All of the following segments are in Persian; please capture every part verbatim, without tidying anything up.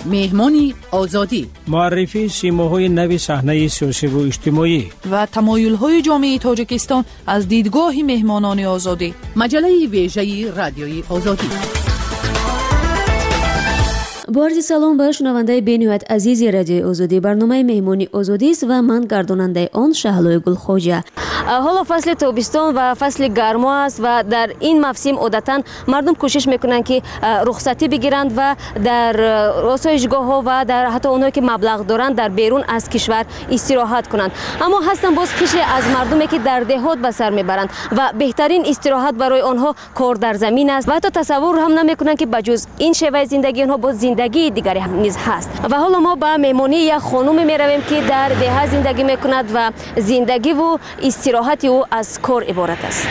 مهمانی آزادی، معرفی سیماهای نوی صحنه سیاسی و اجتماعی و تمایل‌های جامعه تاجیکستان از دیدگاه مهمانان آزادی. مجله ویژه رادیوی آزادی. با عرض سلام به شنونده بین‌نهایت عزیز رادیو آزادی. برنامه مهمانی آزادی است و من گرداننده آن شهلای گلخوجه. حالا فصل تابستان و فصل گرما است و در این موسم عادتاً مردم کوشش میکنند که رخصتی بگیرند و در آسایشگاه‌ها و در حتی اونایی که مبلغ دارند در بیرون از کشور استراحت کنند. اما هستن باز قشری از مردمی که در دهات به سر میبرند و بهترین استراحت برای آنها کار در زمین است و حتی تصور هم نمیکنند که بجز این شیوه زندگی آنها باز زندگی دیگری هم نیز هست. و حالا ما به مهمانی یک خانم میرویم که در دهات زندگی میکند و زندگی و استراحت او از کار عبارت است.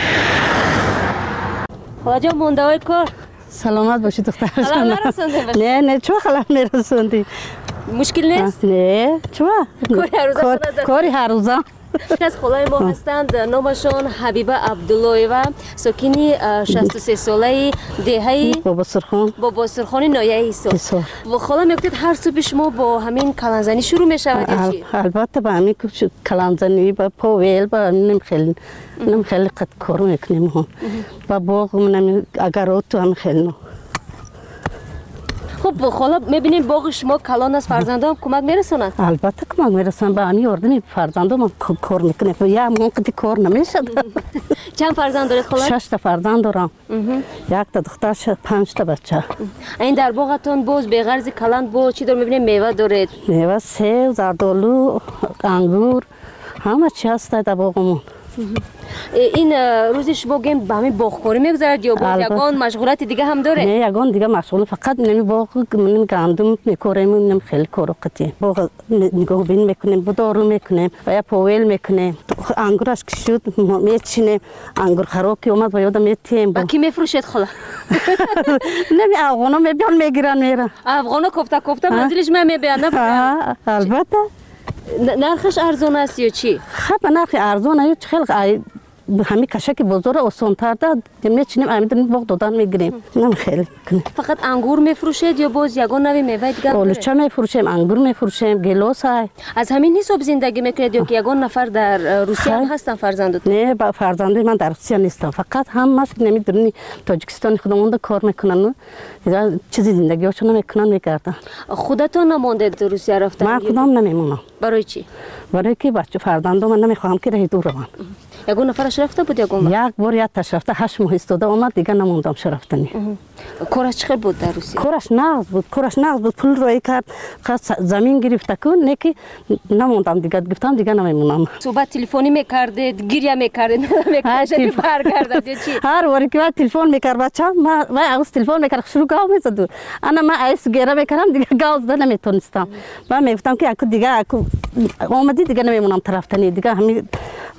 خواجه مونده های کار. سلامت باشی دختر. خلال نرسونده باشی؟ نه نه چو خلال میرسوندی؟ مشکل نیست؟ نه چو؟ کاری هر روزه کنند؟ کاری هر روزه. از خلای ما هستند. نامشان حبیبه عبداللهیوه، ساکنی شصت و سه ساله دهه بابا سرخان بابا سرخان نایه ایسا. و خالا میگفتید هر صبح شما با همین کلانزنی شروع میشود یا چی؟ البته با همین کلانزنی با پاویل با نم خیلی نم خیلی قد کارو میکنیم هم با باغ منم اگر تو هم خیلی. خب خالا میبینیم باغ شما کلان است، فرزندان کمک میرسونند؟ البته کمک میرسونند. با همین اردنی فرزندان کار میکنه و یا من قدی کار نمیشه. چند فرزند دارید خالا؟ شش تا فرزند دارم. یک تا دختر، پنج تا بچه. این در باغتون باز به غرض کلان با چی دار میبینیم؟ میوه دارید؟ میوه سیب، زردآلو، انگور، همه چی هست در باغمون. این روزش با گیم به همین باغکاری میگذرد یا باز یگان مشغولیت دیگه هم داره؟ نه یگان دیگه مشغول، فقط نمی باغ نمی گندم میکاریم، نمی خیلی کارو قطعی باغ نگاه بین میکنیم، بدارو میکنیم و یا پاویل میکنیم. انگورش که شد میچینیم، انگور خراب که اومد و یادم میتیم. با کی میفروشید خلا؟ نمی افغانا میبیان میگیرن میرن. افغانا کوفته کوفته منزلش من میبیان نه؟ البته. نرخش ارزان است یا چی؟ خب نرخ ارزان است، خیلی همین کشک بزرگ آسان تر داد میچینیم امیدن باغ دادن میگیریم. نم خیلی کنیم. فقط انگور میفروشید یا باز یگان نوی میوه دیگه؟ آلوچه میفروشیم، انگور میفروشیم، گیلاس های. از همین حساب زندگی میکنید یا که یگان نفر در روسیه هم هستن فرزندت؟ نه با فرزندای من در روسیه نیستم، فقط هم ماست نمیدونی تاجیکستان خودمون کار میکنن و چیزی زندگیشون میکنن میکردن. خودتون نمونده در روسیه رفتن؟ من خودم نمیمونم. برای چی؟ برای که بچه فرزندام من نمیخوام که راه دور روم. یگان نفرش رفته بود یگان؟ یک بار یک تاش رفته، هشت ماه استاده اومد دیگه نموندم شرفتنی. کارش چقدر بود در روسیه؟ کارش نقد بود، کارش نقد بود، پول روی کرد، خواست زمین گرفته کن، نه که نموندم دیگه، گفتم دیگه نمیمونم. صحبت تلفنی میکردید، گریه میکردید، میکردید برگردید یا چی؟ هر وقتی که تلفن میکرد بچه‌م، ما و از تلفن میکرد شروع گاو میزد. انا ما ایس گریه میکردم دیگه گاو زدن نمیتونستم. من میگفتم که اكو دیگه اكو اومدی دیگه نمیمونم طرفتنی دیگه همین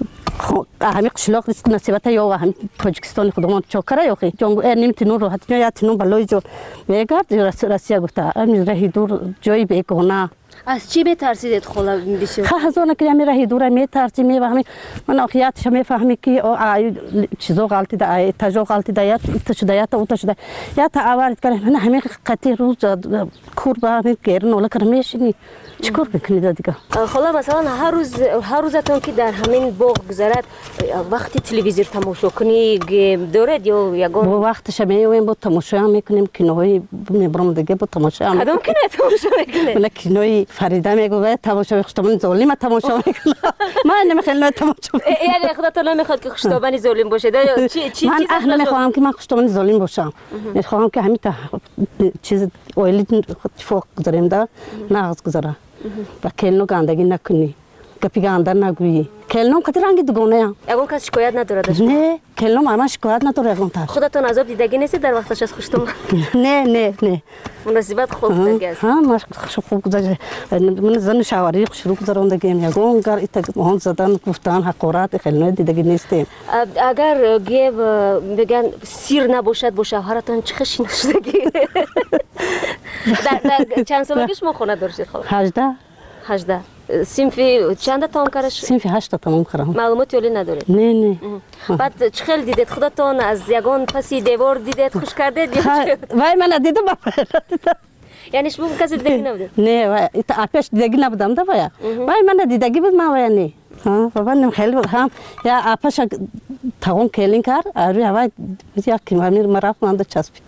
همین قشلاق است نصیبت یا همین تاجیکستان خودمون چاکره یا خی جنگ نمیتونن راحت یا تنو بالای جو میگرد روسیه گفته امیر راه دور جایی بگونه. از چی میترسیدید خلا بسیار؟ خب از اون که امیر راه دور میترسی میفهمی من آخیاتش میفهمی که آی چیزا غلطی ده تجا غلطی ده یا تشدیات او تشدی یا تا آورد کنه من همین قطعی روز کور با همین گرن ولی کرمیشی چیکار میکنید دیگه؟ خلا مثلا هر روز هر روزتون که در همین باغ گذرد وقتی تلویزیون تماشا کنی دارد یا یگان؟ با وقتش میویم با تماشا میکنیم کینوهای میبرم دیگه با تماشا کدام کینه تماشا میکنید؟ من کینوی فریده میگه تماشا خشتابان ظالم تماشا میکنه. من نمیخوام تماشا. یعنی خودتون نمیخواد که خشتابان ظالم باشه یا چی چی؟ من اهل نمیخوام که من خشتابان ظالم باشم. میخوام که همین چیز اویلی فوق گذاریم دا ناز گذاره. و کلنو گندگی نکنی، گپی گنده نگویی. کلنو کتی رنگی دوگانه ام. یگان کس شکایت ندارد؟ نه، کلنو مامان شکایت نداره یگان تاش. خودتون عذاب دیدگی نیست در وقتش از خشتم؟ نه نه نه. مناسبت خوب دیگه است. ها ماش خوب گذاشته. من زن شواری شروع کردم دیگه یگان کار ایت مهان زدن گفتن حقارت کلنو دیدگی نیستیم. اگر گیو بگن سیر نباشد با شوهرتون چه خشی نشدگی؟ در چند سالگی شما خونه داشتید خب؟ هجده. هجده. سیمفی چند تا تمام کردش؟ سیمفی هشت تا تمام کردم. معلوماتی ولی ندارید؟ نه نه. بعد چه خیلی دیدید خودتون از یگان پسی دیوار دیدید خوش کردید یا چه؟ وای من دیدم بابا. یعنی شما کسی دیدگی نبودید؟ نه و آپش دیدگی نبودم دا بایا وای من دیدگی بود ما وای نه ها و من خیلی هم یا آپش تاون کلین کار آری هوا یا کی امیر مرا ماند چسبید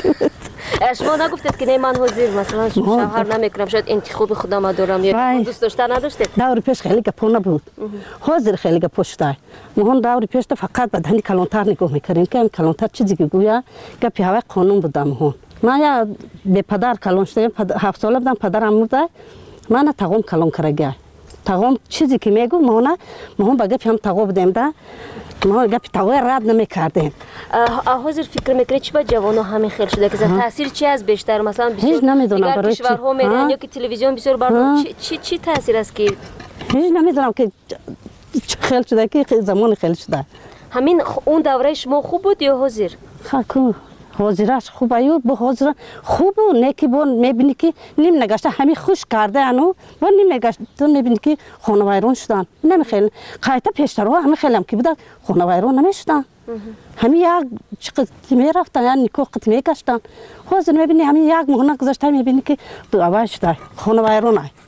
شما نگفتید که نه من حاضر مثلا شوهر نمیکنم شاید انتخاب خودم دارم یا دوست داشتن نداشتید؟ داوری پیش خیلی گپونه بود حاضر خیلی گپشتای مهون داوری پیش فقط بدنی کلانتر نگاه میکردیم که کلانتر چیزی که گویا گپی هوا قانون بود مهون ما یا به پدر کلان شدیم هفت ساله بودم پدرم مرده من تاون کلان کرده تاون چیزی که میگو مهونه مهون با گپی هم تاو بودیم ده ما گپی تاو رد نمیکردیم حاضر فکر میکنید چی با جوانو همین خیلی شده که تاثیر چی از بیشتر مثلا هیچ نمیدونم برای کشورها میرن یا که تلویزیون بسیار برای چی چی تاثیر است که هیچ نمیدونم که خیلی شده که زمان خیلی شده همین اون دوره شما خوب بود یا حاضر خاکو حاضرش خوب ایو با حاضر خوب و نیکی بون میبینی که نیم نگشته همین خوش کرده انو و نیم نگشته تو میبینی که خانه ویران شدن نمیخیل قایتا پیشترها همین خیلی هم که بودن خانه ویران نمیشدن همین یک چقدر میرفتن یا نیکو قط میگشتن حاضر میبینی همین یک مهنه گذاشته میبینی که دو اول شده خانه ویران های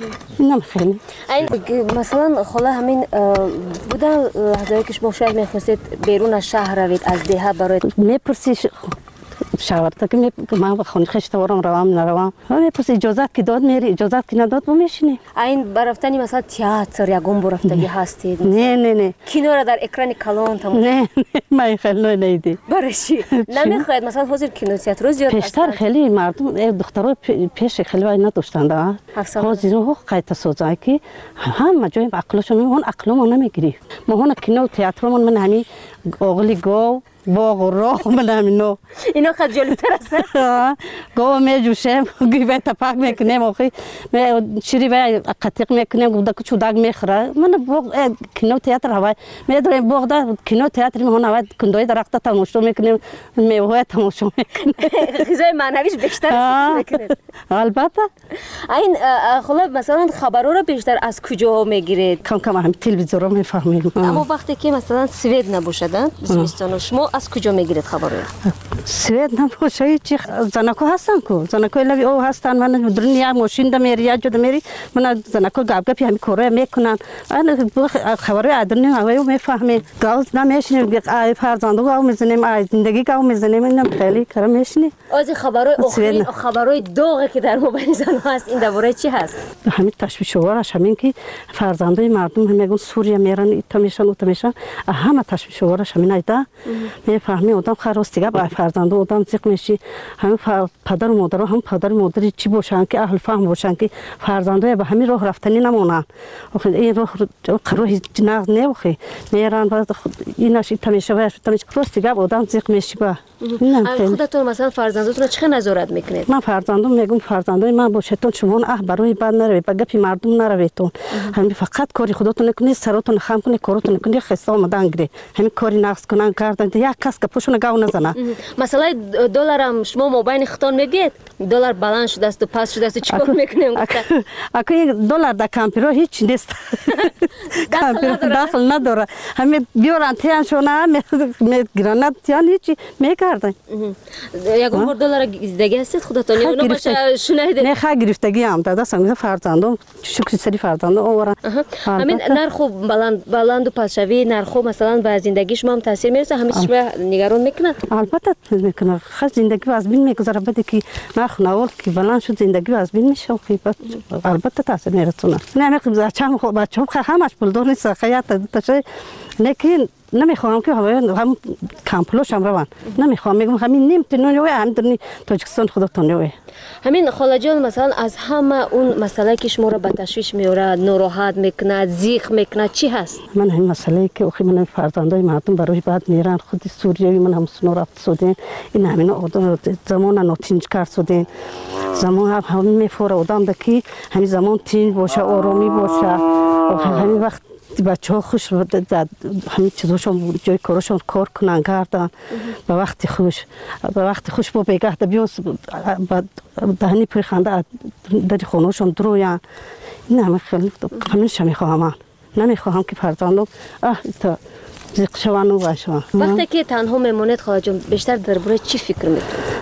نمیخیل مثلا خاله همین بودن لحظه‌ای که شما شاید میخواستید بیرون از شهر روید از دهه برای میپرسی شاور تا که من با خانه خشتوارم روام نروام میپرسی اجازت که داد میری اجازت که نداد ما میشینیم این برفتنی مثلا تئاتر یا گم برفتگی هستید نه نه نه کینو را در اکران کلان تمام نه من خیلی نیدی برای چی نمیخواید مثلا حاضر کینو تئاتر رو زیاد پیشتر خیلی مردم دخترها پیش خیلی وای نداشتن دا حاضر رو قایت سوزای که هم جای عقلشون اون عقلمون نمیگیری ما هون کینو تئاترمون من همین اغلی گو باغ و راه من همینو اینا خیلی جلوتر است گو میجوشم گیوه تپاک میکنم آخی شیری و قطیق میکنم گودا که چوداگ میخوره من باغ کینو تئاتر هوای میدارم باغ دا کینو تئاتر میهون هوای کندوی درخت تماشا میکنیم میوه تماشا میکنیم غذای معنویش بیشتر میکنید البته این خلا مثلا خبرها رو بیشتر از کجا میگیرید کم کم هم تلویزیون رو میفهمیم اما وقتی که مثلا سوئد نباشدن زمستان شما از کجا میگیرید خبر رو؟ سوئد نباشه چی زنکو هستن کو زنکو لبی او هستن من دنیا ماشین د میری یا جد میری من زنکو گاب گپی همین کاره میکنن من خبر ادرنی هوای میفهمیم گاز نمیشنیم آی فرزندو گاو میزنیم آی زندگی گاو میزنیم اینم خیلی کار میشنی از خبرای اخری خبرای داغی که در موبایل زن هست این درباره چی هست همین تشویش وارش همین که فرزندای مردم میگن سوریه میرن تا میشن و تا میشن همه تشویش وارش همین ایدا میفهمی آدم خراستیگه با فرزند آدم زیق میشی همین پدر و مادر هم پدر و مادری چی باشن که اهل فهم باشن که فرزندای به همین راه رفتنی نمونن آخه این راه راه جناز نمیخوی میرن بعد ایناش تمیشه و تمیشه راستیگه آدم زیق میشی با خودتون مثلا فرزندتون چه نظارت میکنید من فرزندم میگم فرزندای من باشتون شما اه برای بعد نروید با گپی مردم نرویدتون همین فقط کاری خودتون نکنید سرتون خم کنید کارتون نکنید خسته آمدن گیری همین کاری نقص کنن کردن یک کس که پوشون گاو نزنه مثلا دلار هم شما موبایل خودتون میگید دلار بالانس شده است و پاس شده است چیکار میکنیم اگه یک دلار در کامپیوتر هیچ نیست داخل نداره همین بیارن تیان شونه میگیرن تیان هیچی میکردن یک بار دلار دیگه است خودتون اونو باشه شنیده نه خا گرفتگی هم دادا سنگ فرزندم شکر سری فرزندم اورا همین نرخ بلند بلند و پاسشوی نرخ مثلا به زندگی شما هم تاثیر میرسه همین شما نگران میکنه البته میکنه خاص زندگی از بین میگذره بده که نرخ ناول که بلند شد زندگی از بین میشه البته تاثیر میرسونه نه میگم بچه‌م خب بچه‌م همش پول دور نیست خیاط تشه لیکن نمیخوام که هم کامپلوش هم روان نمیخوام میگم همین نیم تنونی و اندرنی تاجیکستان خودتون روی همین خاله جان مثلا از همه اون مسئله که شما را به تشویش میاره ناراحت میکنه زیخ میکنه چی هست من همین مسئله که اخی من فرزندای مردم برای بعد میرن خود سوریایی من هم سنو رفت سودین این همین آدم زمان نوتینج کرد سودین زمان هم همین میفوره آدم دکی همین زمان تین باشه آرامی باشه همین وقت بچه ها خوش همین چیزاشون جای کارشون کار کنن کردن به وقتی خوش به وقتی خوش با بگه ده بیان دهنی پوی خنده در خونهشون درویان این همه خیلی همیشه میخواهم نمیخواهم که فرزندم اه تا زیق شوان و باشم وقتی که تنها میمونید خواهد جون بیشتر درباره چی فکر میکنید؟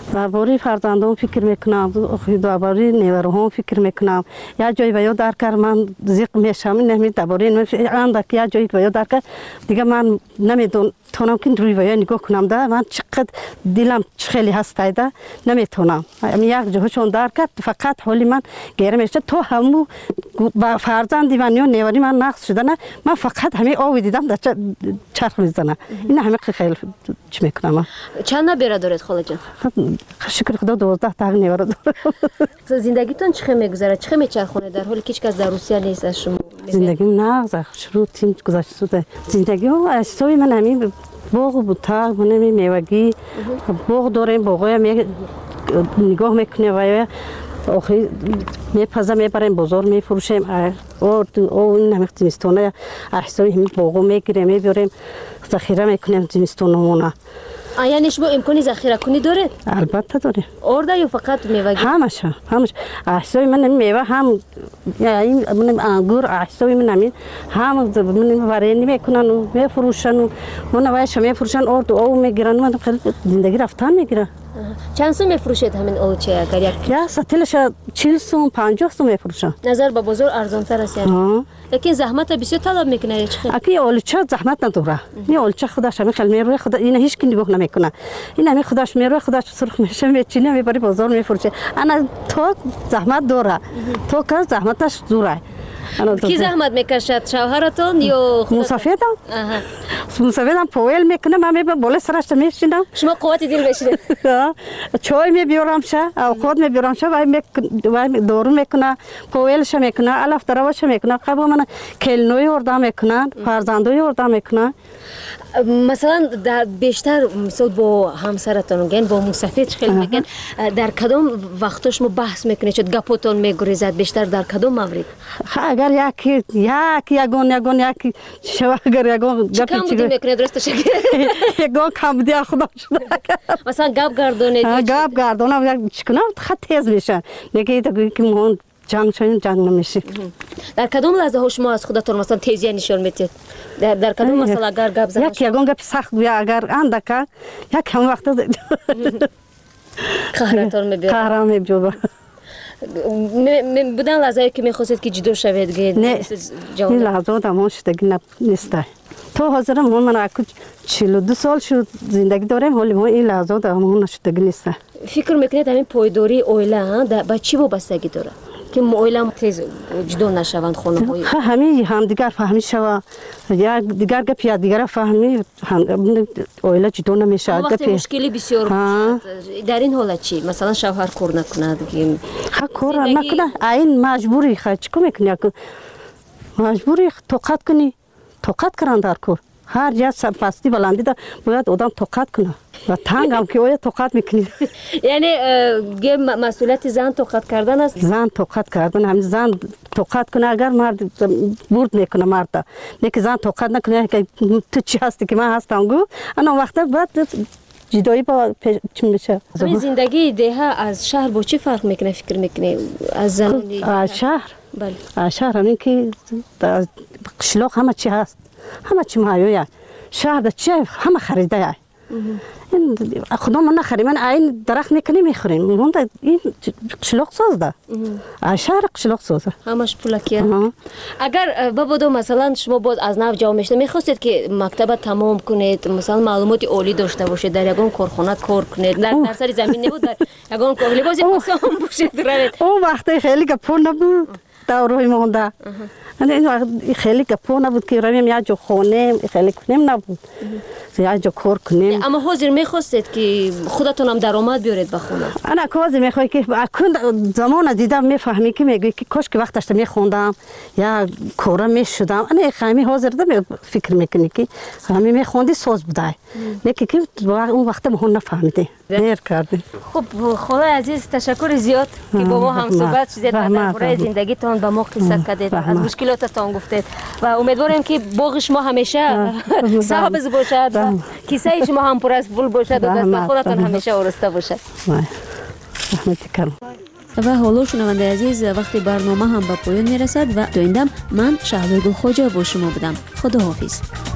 درباره فرزندان فکر میکنم، درباره نیوروهم فکر میکنم. یا جایی به یاد در کار من زیق میشم، نمی درباره اندک یا جایی به یاد در کار دیگه من نمیتونم که روی ویا نگاه کنم. ده من چقدر دلم خیلی هستایده نمیتونم. یک جهشون در کرد فقط حالی من گیره میشه. تو همو با فرزندی من یا نیوری من نقص شده نه، من فقط همین آوی دیدم در چرخ میزنه. این همه خیلی چی میکنم. چند نبیره دارید خاله جان؟ شکر خدا دوازده تا نیوره دارم. زندگیتون چه میگذره؟ چه میچرخونه در حالی که هیچ کس در روسیه نیست از شما؟ زندگیم نه شروع تیم گذشته شده. زندگی از توی من همین باغ بود تا من می میوگی باغ داریم، باغای می نگاه میکنه و آخری میپزه میبریم بازار میفروشیم. اور او این همه زمستونه احسای همین باغو میگیریم میبریم ذخیره میکنیم زمستونمونه. یعنی شما امکانی ذخیره کنی داره؟ البته داره. آرده یا فقط میوه؟ همش همش احسای من میوه هم این من انگور احسای من همین هم من وارینی میکنن و میفروشن و من وایش میفروشن اور او میگیرن. من خیلی زندگی رفتن میگیره. چند سو میفروشید همین آلوچه اگر یک؟ یا سطلش چهل سو پنجاه سو میفروشن. نظر به بازار ارزان تر است یعنی. لیکن زحمت بسیار طلب میکنه چه؟ اکی آلوچه زحمت نداره. این آلوچه خودش همین خیلی میروه خدا این هیچ کی نگاه نمیکنه. این همین خودش میروه خودش سرخ میشه میچینه میبری بازار میفروشه. انا تو زحمت داره. تو که زحمتش دوره. کی زحمت میکشد؟ شوهرتون یا مسافرم؟ مسافرم پویل میکنه من میبرم بالا سرش میشینم. شما قوت دل بشید. چای میبیارم شه، اوقات میبیارم شه و وای دارو میکنه، پویلش میکنه، الف دروش میکنه. قبل من کلنوی اردام میکنن، فرزندوی اردام میکنن. مثلا در بیشتر مثلا با همسرتون گن با مسافر خیلی میگن در کدام وقتا شما بحث میکنید چه گپتون میگریزد بیشتر در کدام مورد؟ اگر یکی یکی یگون یگون یکی شو اگر یگون گپی کم بودی میکنه درست شد یگون کم بودی خدا شد مثلا گپ گردونه گپ گردونه چیکنم خط تیز میشه نگه تو که مون جنگ شدیم جنگ نمیشه. در کدام لحظه ها شما از خودتون مثلا تیزی نشون میدید؟ در در کدام مثلا اگر گپ زدن یک یگون گپ سخت بیا اگر اندکه یک هم وقت قهرتون میبینید قهرم میبینید بودن لحظه‌ای که می‌خواستید که جدا شوید گید نه این لحظات هم شدگی نیست. تو حاضرم من اکو چهل و دو سال شد زندگی دارم ولی این لحظات هم شدگی نیست. فکر میکنید همین پایداری اویلا با چی وابستگی داره که اویلا تیز جدا نشوند خانم‌های؟ همین هم دیگر فهمی شوا یا دیگر گپ یا دیگر فهمی اویلا جدا نمیشه. وقتی مشکلی بسیار بود در این حالت چی؟ مثلا شوهر کار نکند که ها کار نکنه این مجبوری خواهد چیکار میکنی؟ مجبوری طاقت کنی طاقت کردن در کار. هر جا سرپستی بلندی دا باید آدم طاقت کنه و تنگ هم که باید طاقت میکنی. یعنی مسئولیت زن طاقت کردن است؟ زن طاقت کردن همین زن طاقت کنه اگر مرد برد میکنه مرد نه که زن طاقت نکنه که تو چی هستی که من هستم گو انا وقتا بعد جدایی با چی میشه. این زندگی ده از شهر با چی فرق میکنه فکر میکنی از زنانی؟ از شهر؟ بله. از شهر همین که قشلاق همه چی هست. همه چی مایویه شهر ده چی همه خریده این خدا من نخریم من این درخت میکنیم میخوریم من این قشلاق ساز ده شهر قشلاق سازه همش پولکیه. اگر بابا مثلا شما باز از نو جا میشته میخواستید که مکتب تمام کنید مثلا معلومات عالی داشته باشید در یگان کارخانه کار کنید در در سر زمین نبود در یگان کار لباس پوشان باشید روید اون وقتی خیلی گپون نبود داروی مونده این خیلی گپون نبود که رویم یا جو خونه خیلی کنیم نبود یا جو کار کنیم. اما حاضر میخواستید که خودتون هم درآمد بیارید به خونه؟ انا حاضر میخوای که اکن زمان دیدم میفهمی که میگی که کاش که وقتش میخوندم یا کارا میشدم انا خیلی حاضر ده فکر میکنی که همین میخوندی ساز بوده نه که اون وقت مون نفهمیده نیر کردی. خب خاله عزیز تشکر زیاد که با ما هم صحبت شدید و درباره زندگیتون با ما قصه کردید از مشکلاتتون گفتید و امیدوارم که باغ شما همیشه سبز باشد و کیسه شما هم پر از پول باشد و دست خودتون همیشه آراسته باشد. و حالا شنونده عزیز وقتی برنامه هم به پایان میرسد و تا این دم من شهلا گل خوجا با شما بودم. خدا حافظ.